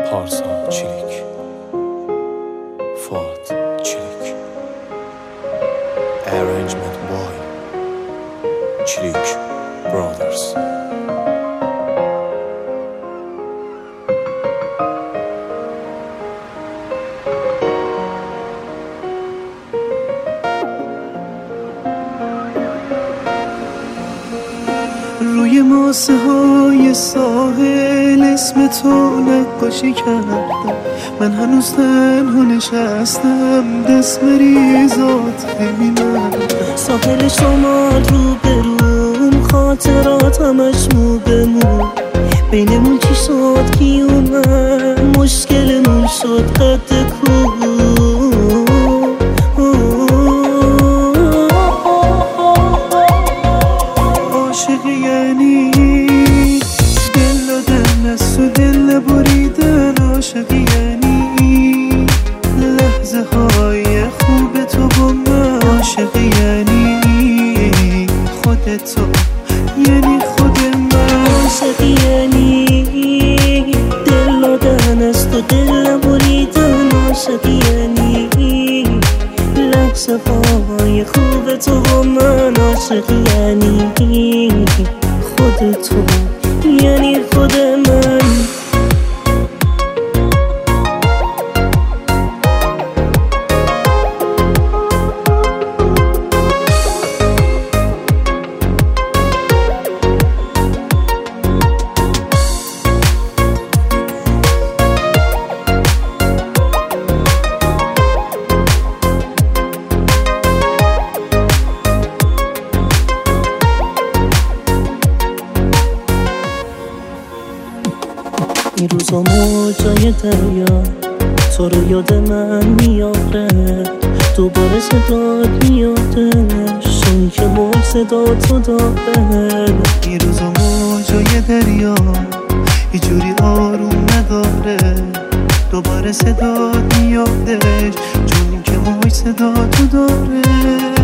پارسا چیلیک، فواد چیلیک. Arrangement by Chilik Brothers. روی ماسه های ساحل اسم تو نقاشی کردم، من هنوز تنها نشستم دست مریزات ببینم. ساحل شمال رو بروم، خاطرات همش مو به مو، بینمون چی شد کی اومد، مشکلمون شد قد کو. عاشقی یعنی دل دادن از تو دل نبریدن، عاشقی یعنی لحظه های خوب تو با من، عاشقی یعنی خودتو یعنی خود من، عاشقی یعنی دل دادن از تو دل نبریدن، عاشقی یعنی لحظه های خوب تو با من، عاشقی یعنی خودتو یعنی خود من. این روزا موجای دریا تو رو یاد من میاره، دوباره صدات میادش اون که موج صدا تو داره. این روزا موجای دریا یه جوری آروم نداره، دوباره صدات میادش چون که موج صدا تو داره.